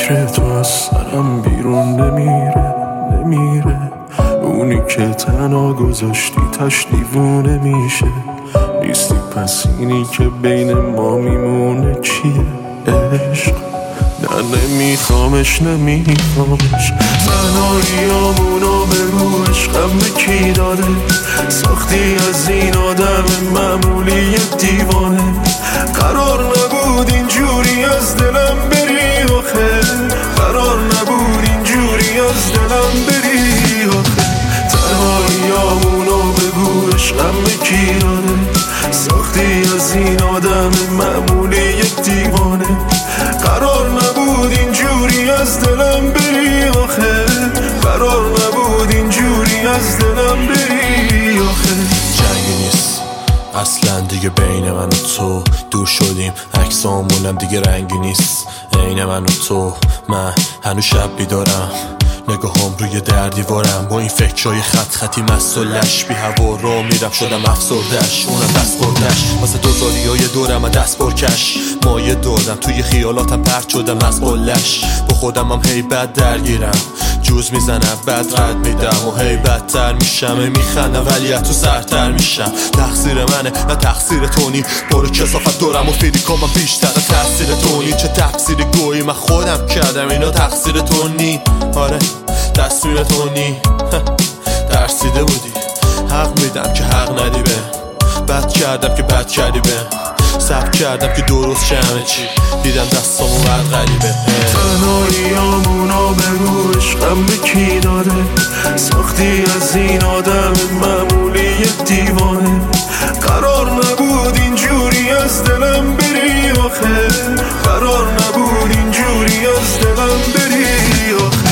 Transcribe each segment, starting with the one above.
فکر تو از سرم بیرون نمیره اونی که تنها گذاشتی تش دیوونه میشه نیستی پس اینی که بین ما میمونه چیه عشق نه نمیخوامش تنهاییامونو بگو عشقم به کی داده ساختی از این آدم معمولی دیوانه قرار نبود اینجوری از دلم بری آخه قرار نبود اینجوری از دلم بری آخه تنهاییامونو بگو عشقم به کی داده ساختی از این آدم معمولی دیوانه قرار نبود اینجوری از دلم بری آخه قرار نبود اینجوری از دلم بری آخه جنگی نیست اصلا دیگه بین من و تو دور شدیم عکسامونم دیگه رنگی نیست عین من و تو من هنوز شب بیدارم نگاهم روی در دیوارم با این فکرهای خطی مست و لش بی هوا را میرم شدم افسردش اونم دست بردش واسه دوزاریای دورم و دست برکش مایه دادم توی خیالاتم پرت شدم از قلش با خودم هم هی بد درگیرم جوز میزنم بد رد میدم و هی بدتر میشم میخندم ولی تو سرتر میشم تقصیر منه نه تقصیر تونی برو کسافت دورم و فیلیکام من بیشتر تقصیر تونی چه تقصیر گویی من خودم کردم اینا تقصیر تونی آره تصویر تونی ترسیده بودی حق میدم که حق ندی به بد کردم که بد کردی به صبر کردم که درست شه همه چی دیدم دستامو بر غریبه تنهاییامونو بگو عشقم به کی داده ساختی از این آدم معمولی دیوانه قرار نبود اینجوری از دلم بری آخه قرار نبود اینجوری از دلم بری آخه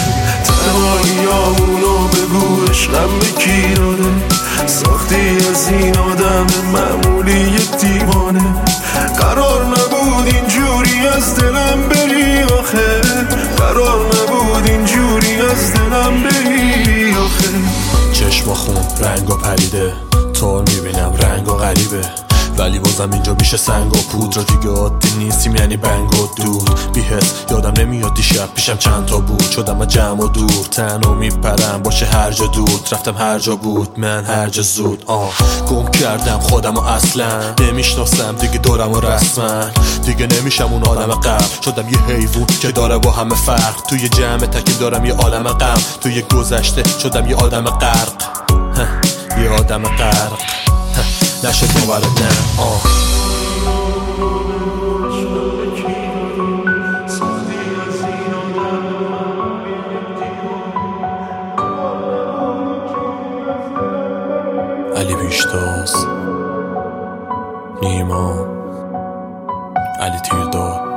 تنهاییامونو بگو عشقم به کی داده ساختی از این آدم معمولی دیوانه قرار نبود اینجوری از دلم بری آخه قرار نبود اینجوری از دلم بری آخه چشم خون رنگا پریده طور میبینم رنگا غریبه ولی بازم اینجا میشه سنگ و پودر دیگه عادی نیستیم یعنی بنگ و دود بی‌حس یادم نمیاد دیشب پیشم چند تا بود شدم از جمع و دور تنها میپرم باشه هر جا دود رفتم هر جا بود من هر جا زود گم کردم خودم و اصلا نمیشناسم دیگه دورم و رسما دیگه نمیشم اون آدم قبل شدم یه حیوان که داره با همه فرق توی جمع تکیم دارم یه عالم غم توی گذشته شدم یه آدم غرق یه آدم غرق نشه باورت نه علی بیشتاز نیما علی تیرداد